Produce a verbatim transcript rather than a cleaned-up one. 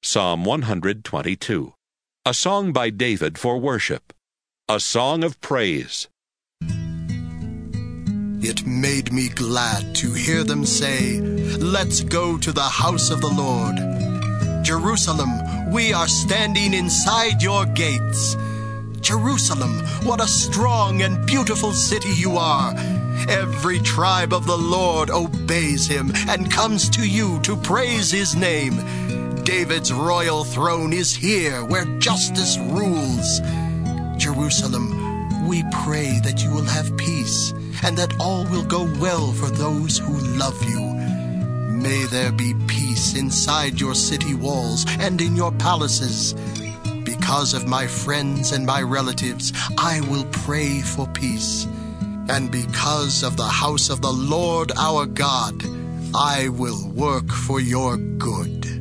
Psalm one twenty-two. A song by David for worship. A song of praise. It made me glad to hear them say, "Let's go to the house of the Lord." Jerusalem, we are standing inside your gates. Jerusalem, what a strong and beautiful city you are. Every tribe of the Lord obeys him and comes to you to praise his name. David's royal throne is here where justice rules. Jerusalem, we pray that you will have peace and that all will go well for those who love you. May there be peace inside your city walls and in your palaces. Because of my friends and my relatives, I will pray for peace. And because of the house of the Lord our God, I will work for your good.